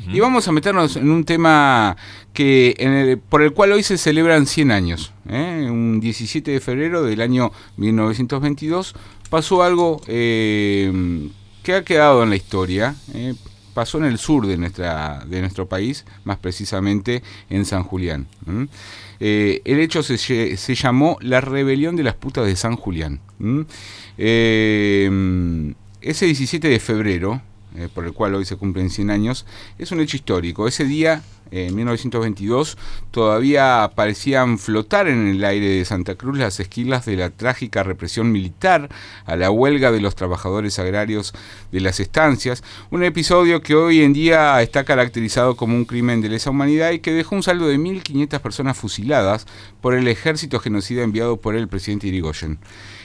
Y vamos a meternos en un tema por el cual hoy se celebran 100 años. Un 17 de febrero del año 1922 pasó algo que ha quedado en la historia. Pasó en el sur de nuestro país, más precisamente en San Julián. El hecho se llamó la Rebelión de las Putas de San Julián. Ese 17 de febrero, por el cual hoy se cumplen 100 años, es un hecho histórico. Ese día, en 1922, todavía parecían flotar en el aire de Santa Cruz las esquilas de la trágica represión militar a la huelga de los trabajadores agrarios de las estancias, un episodio que hoy en día está caracterizado como un crimen de lesa humanidad y que dejó un saldo de 1.500 personas fusiladas por el ejército genocida enviado por el presidente Irigoyen.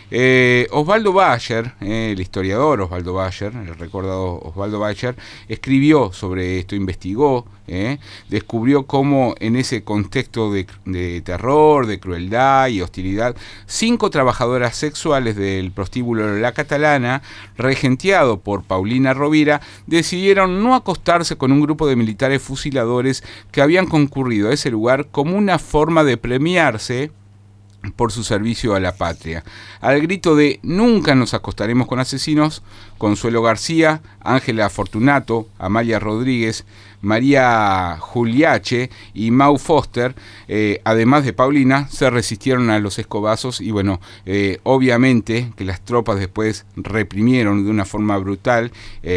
Osvaldo Bayer, el historiador Osvaldo Bayer, el recordado Osvaldo Bayer, escribió sobre esto, investigó, descubrió cómo en ese contexto de terror, de crueldad y hostilidad, 5 trabajadoras sexuales del prostíbulo La Catalana, regenteado por Paulina Rovira, decidieron no acostarse con un grupo de militares fusiladores que habían concurrido a ese lugar como una forma de premiarse por su servicio a la patria. Al grito de "nunca nos acostaremos con asesinos", Consuelo García, Ángela Fortunato, Amalia Rodríguez, María Juliache y Mau Foster, además de Paulina, se resistieron a los escobazos y obviamente que las tropas después reprimieron de una forma brutal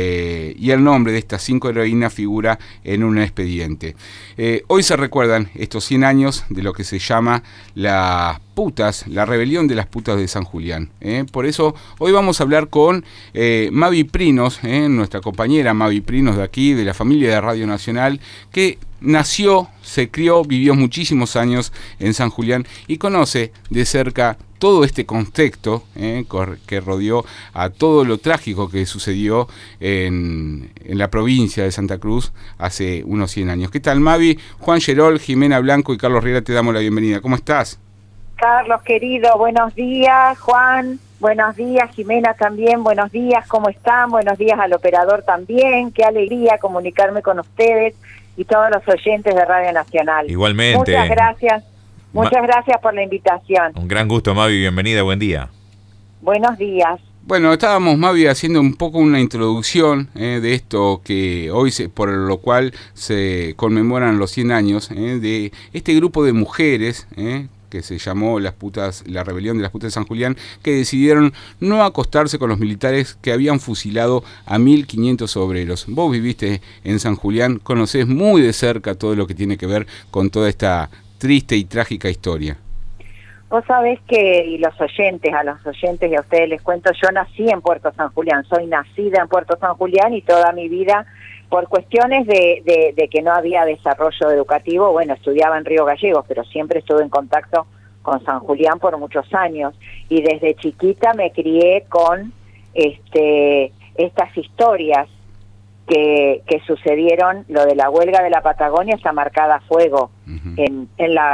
y el nombre de estas 5 heroínas figura en un expediente. Hoy se recuerdan estos 100 años de lo que se llama la rebelión de las putas de San Julián. Por eso hoy vamos a hablar con Mavi Prinos, nuestra compañera Mavi Prinos de aquí, de la familia de Radio Nacional, que nació, se crió, vivió muchísimos años en San Julián y conoce de cerca todo este contexto que rodeó a todo lo trágico que sucedió en la provincia de Santa Cruz hace unos 100 años. ¿Qué tal, Mavi? Juan Gerol, Jimena Blanco y Carlos Riera, te damos la bienvenida. ¿Cómo estás? Carlos, querido, buenos días. Juan, buenos días. Jimena también, buenos días. ¿Cómo están? Buenos días al operador también. Qué alegría comunicarme con ustedes y todos los oyentes de Radio Nacional. Igualmente. Muchas gracias. Muchas gracias por la invitación. Un gran gusto, Mavi. Bienvenida, buen día. Buenos días. Bueno, estábamos, Mavi, haciendo un poco una introducción de esto que hoy, por lo cual se conmemoran los 100 años de este grupo de mujeres que se llamó la Rebelión de las Putas de San Julián, que decidieron no acostarse con los militares que habían fusilado a 1.500 obreros. Vos viviste en San Julián, conocés muy de cerca todo lo que tiene que ver con toda esta triste y trágica historia. Vos sabés que, a los oyentes y a ustedes les cuento, yo nací en Puerto San Julián, soy nacida en Puerto San Julián y toda mi vida, por cuestiones de que no había desarrollo educativo, estudiaba en Río Gallegos, pero siempre estuve en contacto con San Julián por muchos años y desde chiquita me crié con estas historias que sucedieron. Lo de la huelga de la Patagonia está marcada a fuego en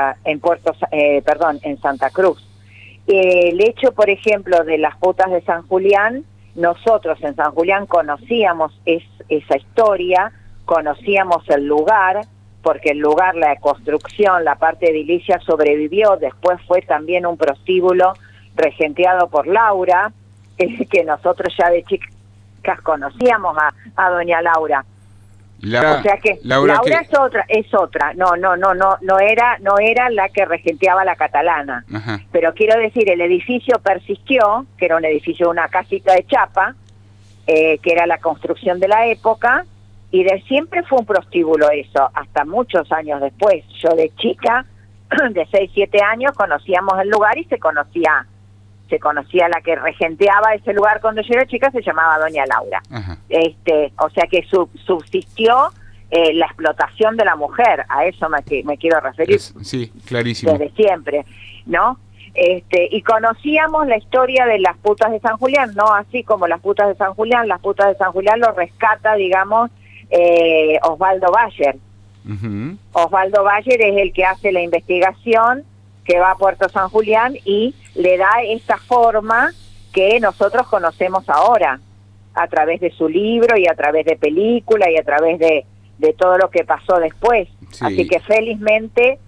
Santa Cruz. El hecho, por ejemplo, de las putas de San Julián, nosotros en San Julián conocíamos esa historia, conocíamos el lugar, porque el lugar, la construcción, la parte edilicia sobrevivió, después fue también un prostíbulo regenteado por Laura, que nosotros ya de chicas conocíamos a doña Laura. O sea que Laura es otra, no era la que regenteaba la Catalana. Ajá. Pero quiero decir, el edificio persistió, que era un edificio, una casita de chapa, que era la construcción de la época, y de siempre fue un prostíbulo eso, hasta muchos años después. Yo de chica, de 6, 7 años, conocíamos el lugar y se conocía la que regenteaba ese lugar cuando yo era chica, se llamaba doña Laura. Ajá. O sea que subsistió la explotación de la mujer, a eso me quiero referir. Sí, clarísimo. Desde siempre, ¿no? Y conocíamos la historia de las putas de San Julián, no así como las putas de San Julián lo rescata, digamos, Osvaldo Bayer. Uh-huh. Osvaldo Bayer es el que hace la investigación, que va a Puerto San Julián y le da esta forma que nosotros conocemos ahora, a través de su libro y a través de película y a través de de todo lo que pasó después. Sí. Así que felizmente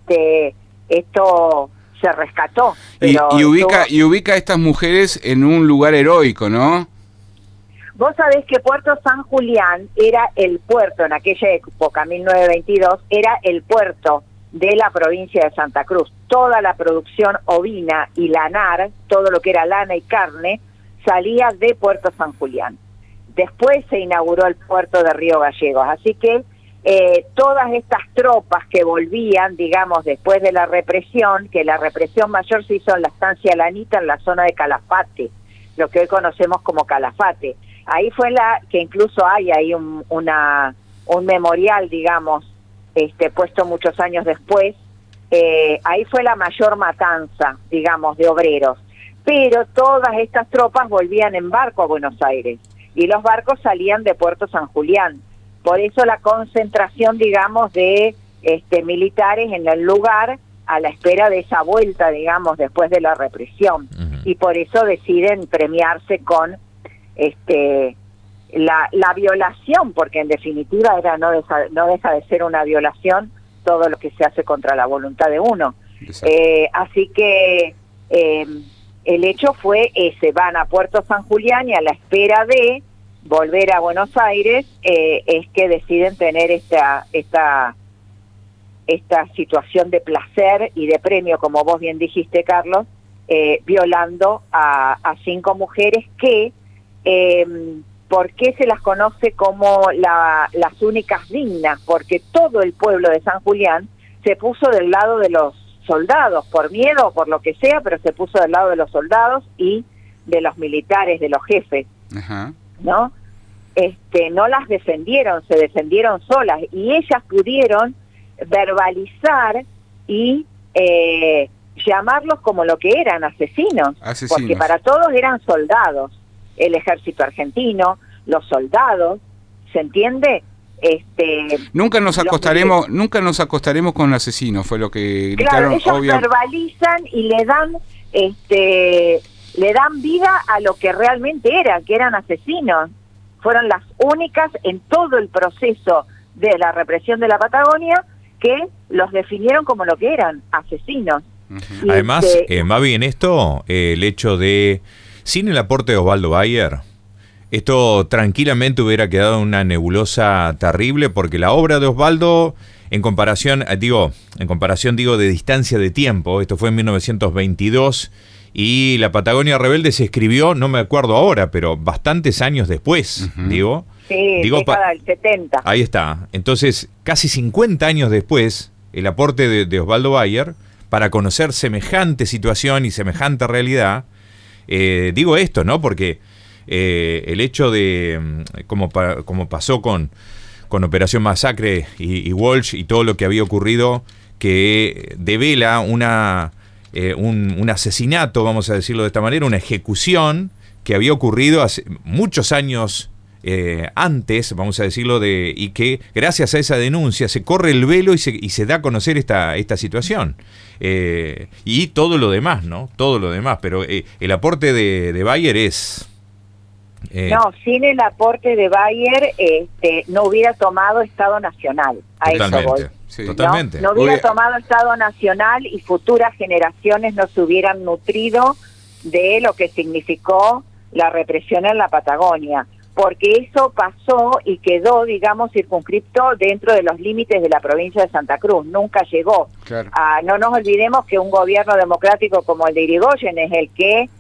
esto se rescató. Pero Y ubica a estas mujeres en un lugar heroico, ¿no? Vos sabés que Puerto San Julián era el puerto, en aquella época, 1922, era el puerto de la provincia de Santa Cruz. Toda la producción ovina y lanar, todo lo que era lana y carne, salía de Puerto San Julián. Después se inauguró el puerto de Río Gallegos, así que todas estas tropas que volvían, digamos, después de la represión, que la represión mayor se hizo en la estancia Lanita, en la zona de Calafate, lo que hoy conocemos como Calafate. Ahí fue que incluso hay ahí un memorial, digamos, puesto muchos años después. Ahí fue la mayor matanza, digamos, de obreros. Pero todas estas tropas volvían en barco a Buenos Aires y los barcos salían de Puerto San Julián. Por eso la concentración, digamos, de militares en el lugar a la espera de esa vuelta, digamos, después de la represión. Uh-huh. Y por eso deciden premiarse con la violación, porque en definitiva no deja de ser una violación todo lo que se hace contra la voluntad de uno. Así que el hecho fue ese, van a Puerto San Julián y a la espera de volver a Buenos Aires es que deciden tener esta situación de placer y de premio, como vos bien dijiste, Carlos, violando a 5 mujeres que, ¿por qué se las conoce como las únicas dignas? Porque todo el pueblo de San Julián se puso del lado de los soldados, por miedo o por lo que sea, pero se puso del lado de los soldados y de los militares, de los jefes. Ajá. ¿No? No las defendieron, se defendieron solas y ellas pudieron verbalizar y llamarlos como lo que eran, asesinos, porque para todos eran soldados, el ejército argentino, los soldados, ¿se entiende? Nunca nos acostaremos con asesinos, fue lo que claro, gritaron. Ellos verbalizan y le dan vida a lo que realmente eran, que eran asesinos. Fueron las únicas en todo el proceso de la represión de la Patagonia que los definieron como lo que eran, asesinos. Uh-huh. Además, Mavi, en esto, el hecho de, sin el aporte de Osvaldo Bayer, esto tranquilamente hubiera quedado una nebulosa terrible, porque la obra de Osvaldo, en comparación de distancia de tiempo, esto fue en 1922, y La Patagonia Rebelde se escribió, no me acuerdo ahora, pero bastantes años después, uh-huh. Sí, década del 70. Ahí está. Entonces, casi 50 años después, el aporte de Osvaldo Bayer, para conocer semejante situación y semejante realidad, digo esto, ¿no? Porque el hecho de, como pasó con Operación Masacre y Walsh y todo lo que había ocurrido, que devela un asesinato, vamos a decirlo de esta manera, una ejecución que había ocurrido hace muchos años antes, vamos a decirlo, y que gracias a esa denuncia se corre el velo y se da a conocer esta situación. Y todo lo demás, ¿no? Todo lo demás, pero el aporte de Bayer es... No, sin el aporte de Bayer no hubiera tomado Estado Nacional. A totalmente, eso voy. sí. Totalmente. No hubiera tomado Estado Nacional y futuras generaciones no se hubieran nutrido de lo que significó la represión en la Patagonia, porque eso pasó y quedó, digamos, circunscripto dentro de los límites de la provincia de Santa Cruz, nunca llegó. Claro. No nos olvidemos que un gobierno democrático como el de Irigoyen es el que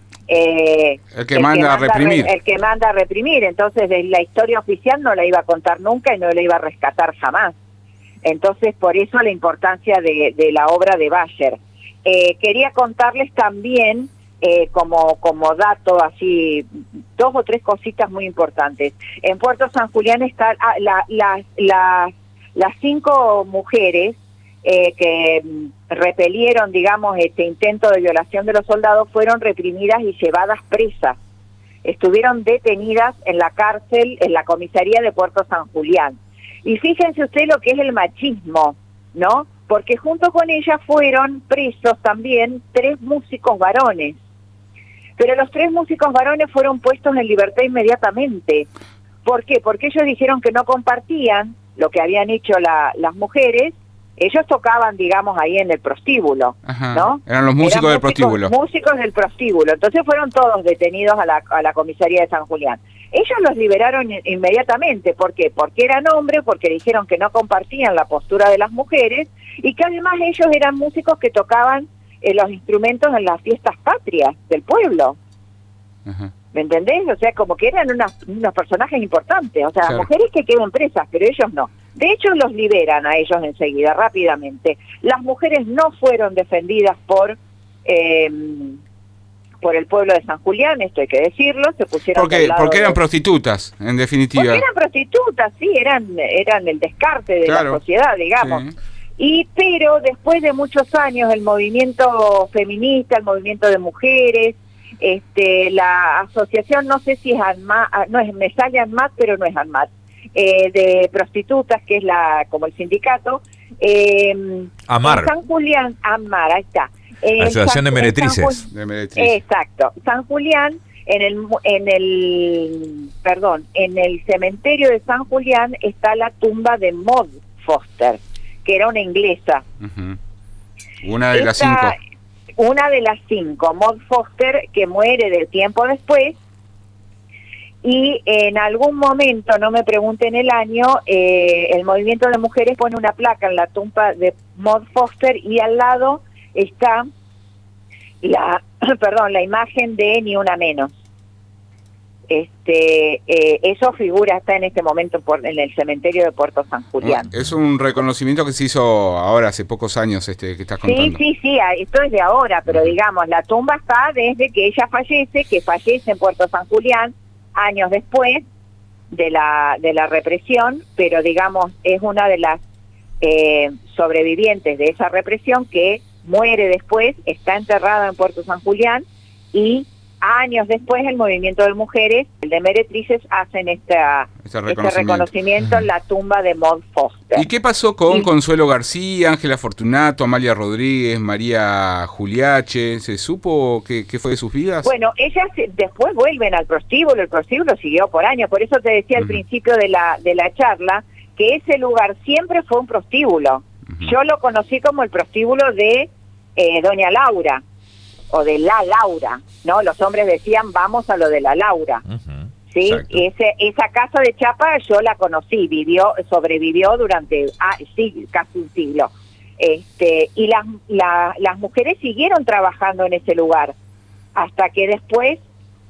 manda a reprimir. El que manda a reprimir, entonces la historia oficial no la iba a contar nunca y no la iba a rescatar jamás. Entonces, por eso la importancia de la obra de Bayer. Quería contarles también, como dato así, 2 o 3 cositas muy importantes. En Puerto San Julián están las 5 mujeres que repelieron, digamos, este intento de violación de los soldados, fueron reprimidas y llevadas presas. Estuvieron detenidas en la cárcel, en la comisaría de Puerto San Julián. Y fíjense usted lo que es el machismo, ¿no? Porque junto con ellas fueron presos también 3 músicos varones. Pero los 3 músicos varones fueron puestos en libertad inmediatamente. ¿Por qué? Porque ellos dijeron que no compartían lo que habían hecho las mujeres. Ellos tocaban, digamos, ahí en el prostíbulo, Ajá. ¿no? Eran los músicos del prostíbulo. Músicos del prostíbulo. Entonces fueron todos detenidos a la comisaría de San Julián. Ellos los liberaron inmediatamente. ¿Por qué? Porque eran hombres, porque dijeron que no compartían la postura de las mujeres y que además ellos eran músicos que tocaban los instrumentos en las fiestas patrias del pueblo. Ajá. ¿Me entendés? O sea, como que eran unos personajes importantes. O sea, Claro. las mujeres que quedan presas, pero ellos no. De hecho, los liberan a ellos enseguida, rápidamente. Las mujeres no fueron defendidas por el pueblo de San Julián, esto hay que decirlo, se pusieron del lado porque eran de... prostitutas, en definitiva. Porque eran prostitutas, sí, eran el descarte de Claro. la sociedad, digamos. Sí. Pero después de muchos años, el movimiento feminista, el movimiento de mujeres, la asociación, no sé si es ANMAT, no es Mesalla ANMAT, pero no es ANMAT, de prostitutas, que es como el sindicato, AMAR. en San Julián, AMAR, ahí está. Asociación de Meretrices. De Meretriz. Exacto. San Julián, en el cementerio de San Julián está la tumba de Maud Foster, que era una inglesa. Ujú. Una de las 5. Una de las 5, Maud Foster, que muere del tiempo después, y en algún momento, no me pregunten el año, el movimiento de mujeres pone una placa en la tumba de Maud Foster y al lado está la imagen de Ni Una Menos. Eso está en este momento en el cementerio de Puerto San Julián. Es un reconocimiento que se hizo ahora, hace pocos años, que estás contando. Sí, esto es de ahora, pero digamos, la tumba está desde que ella fallece, en Puerto San Julián, años después de la represión, pero digamos, es una de las sobrevivientes de esa represión que muere después, está enterrada en Puerto San Julián y años después el movimiento de mujeres, el de Meretrices, hacen este reconocimiento en la tumba de Maud Foster. ¿Y qué pasó con Consuelo García, Ángela Fortunato, Amalia Rodríguez, María Juliache? ¿Se supo qué fue de sus vidas? Bueno, ellas después vuelven al prostíbulo, el prostíbulo siguió por años, por eso te decía al principio de la charla que ese lugar siempre fue un prostíbulo. Yo lo conocí como el prostíbulo de Doña Laura, o de la Laura, ¿no? Los hombres decían, vamos a lo de la Laura, ¿sí? Esa casa de chapa yo la conocí, sobrevivió durante casi un siglo. Y las mujeres siguieron trabajando en ese lugar, hasta que después,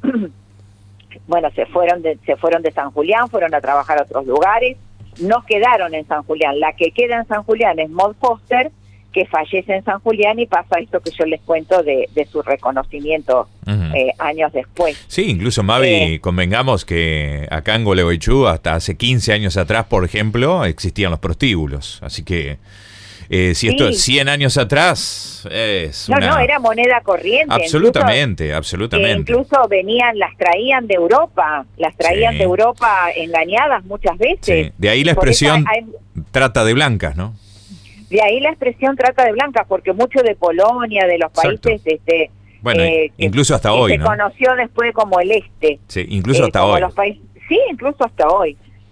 bueno, se fueron de San Julián, fueron a trabajar a otros lugares, no quedaron en San Julián. La que queda en San Julián es Maud Foster, que fallece en San Julián y pasa esto que yo les cuento de su reconocimiento años después. Sí, incluso Mavi, convengamos que acá en Gualeguaychú hasta hace 15 años atrás, por ejemplo, existían los prostíbulos, así que si esto es 100 años atrás es No, era moneda corriente. Absolutamente. Incluso las traían de Europa, de Europa engañadas muchas veces. Sí. De ahí la expresión trata de blancas, ¿no? De ahí la expresión trata de blancas, porque mucho de Polonia, de los países, bueno, incluso hasta hoy, se conoció después como el este. Sí, incluso hasta hoy. Sí, incluso hasta hoy.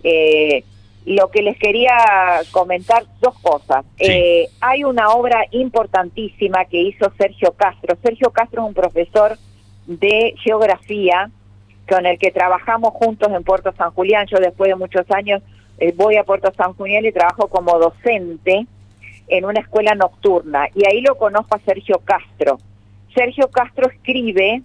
Lo que les quería comentar, dos cosas. Sí. Hay una obra importantísima que hizo Sergio Castro. Sergio Castro es un profesor de geografía con el que trabajamos juntos en Puerto San Julián. Yo después de muchos años voy a Puerto San Julián y trabajo como docente en una escuela nocturna, y ahí lo conozco a Sergio Castro. Sergio Castro escribe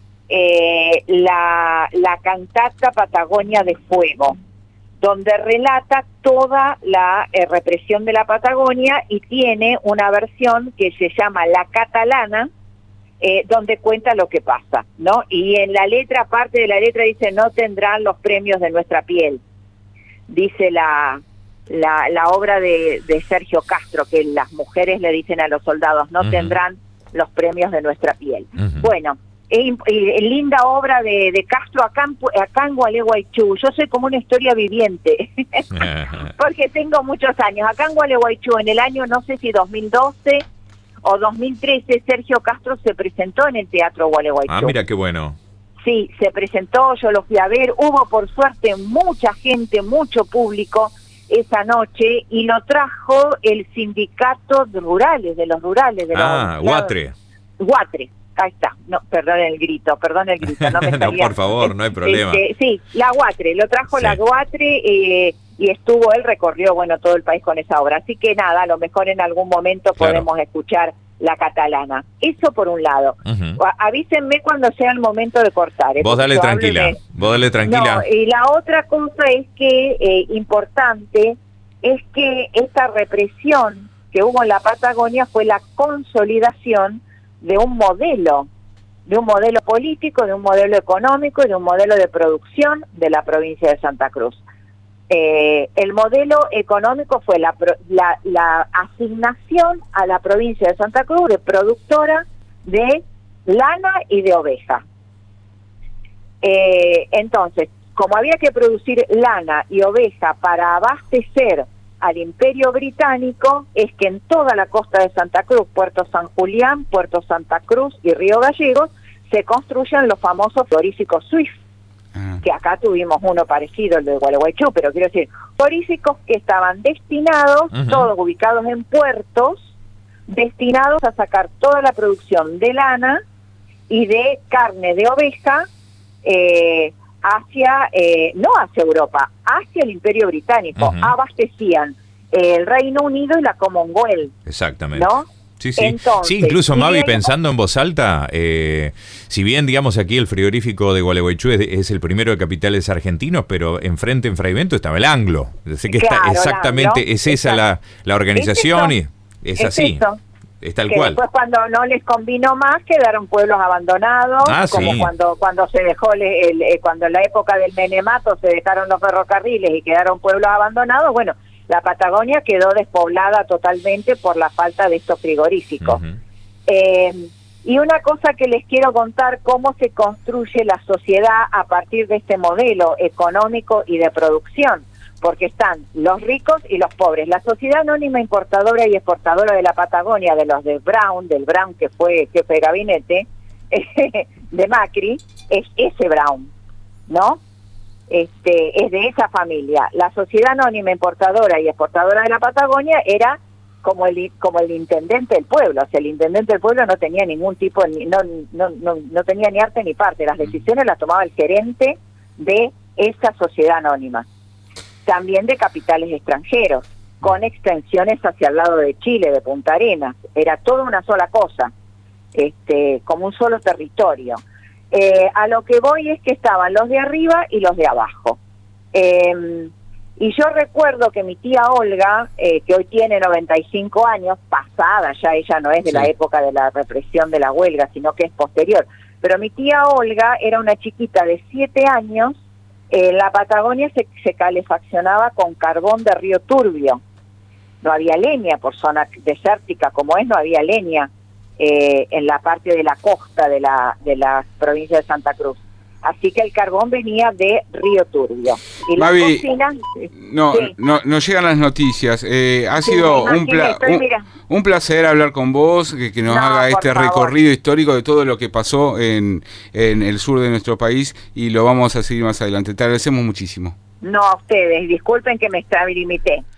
la cantata Patagonia de Fuego, donde relata toda la represión de la Patagonia, y tiene una versión que se llama La Catalana, donde cuenta lo que pasa, ¿no? Y en la letra, parte de la letra dice, no tendrán los premios de nuestra piel, dice la obra de Sergio Castro, que las mujeres le dicen a los soldados, no tendrán los premios de nuestra piel. Bueno, linda obra de Castro acá en Gualeguaychú. Yo soy como una historia viviente, porque tengo muchos años. Acá en Gualeguaychú, en el año, no sé si 2012 o 2013, Sergio Castro se presentó en el Teatro Gualeguaychú. Ah, mira qué bueno. Sí, se presentó, yo lo fui a ver, hubo por suerte mucha gente, mucho público, esa noche y lo trajo el sindicato de rurales, de los Guatre. Guatre, ahí está, no, perdón el grito, no me salía. No, por favor, no hay problema. Sí, la Guatre, lo trajo Sí. la Guatre y él recorrió, bueno, todo el país con esa obra. Así que nada, a lo mejor en algún momento podemos escuchar la catalana. Eso por un lado. Avísenme cuando sea el momento de cortar. Vos dale tranquila, No, y la otra cosa es que, importante, es que esta represión que hubo en la Patagonia fue la consolidación de un modelo político, de un modelo económico y de un modelo de producción de la provincia de Santa Cruz. El modelo económico fue la asignación a la provincia de Santa Cruz de productora de lana y de oveja. Entonces, como había que producir lana y oveja para abastecer al Imperio Británico, es que en toda la costa de Santa Cruz, Puerto San Julián, Puerto Santa Cruz y Río Gallegos, se construyen los famosos frigoríficos Swift, que acá tuvimos uno parecido, el de Gualeguaychú, pero quiero decir, frigoríficos que estaban destinados, todos ubicados en puertos, destinados a sacar toda la producción de lana y de carne de oveja hacia, no hacia Europa, hacia el Imperio Británico. Abastecían el Reino Unido y la Commonwealth. Exactamente. ¿No? Sí, sí. Entonces, sí, incluso Mavi, bien, pensando en voz alta, si bien, digamos, aquí el frigorífico de Gualeguaychú es el primero de capitales argentinos, pero enfrente en Fraivento estaba el Anglo. Así que claro, está exactamente, Anglo, es esa la organización y es así. Eso. Es tal que cual. Después, cuando no les convino más, quedaron pueblos abandonados, como sí. cuando se dejó cuando en la época del Menemato se dejaron los ferrocarriles y quedaron pueblos abandonados. Bueno, la Patagonia quedó despoblada totalmente por la falta de estos frigoríficos. Y una cosa que les quiero contar, cómo se construye la sociedad a partir de este modelo económico y de producción, porque están los ricos y los pobres. La Sociedad Anónima Importadora y Exportadora de la Patagonia, del Brown que fue jefe de gabinete de Macri, es ese Brown, ¿no? Es de esa familia. La Sociedad Anónima Importadora y Exportadora de la Patagonia era como el intendente del pueblo. O sea, el intendente del pueblo no tenía ningún tipo, no tenía ni arte ni parte. Las decisiones las tomaba el gerente de esa sociedad anónima. También de capitales extranjeros, con extensiones hacia el lado de Chile, de Punta Arenas. Era toda una sola cosa, como un solo territorio. A lo que voy es que estaban los de arriba y los de abajo. Y yo recuerdo que mi tía Olga, que hoy tiene 95 años, pasada ya, ella no es de la época de la represión de la huelga, sino que es posterior, pero mi tía Olga era una chiquita de 7 años. La Patagonia se calefaccionaba con carbón de Río Turbio. No había leña por zona desértica como es, no había leña en la parte de la costa de la provincia de Santa Cruz. Así que el carbón venía de Río Turbio. Y Mavi, la cocina, no llegan las noticias. Ha sido un placer hablar con vos, que nos haga este recorrido histórico de todo lo que pasó en el sur de nuestro país, y lo vamos a seguir más adelante. Te agradecemos muchísimo. No, a ustedes. Disculpen que me extralimité.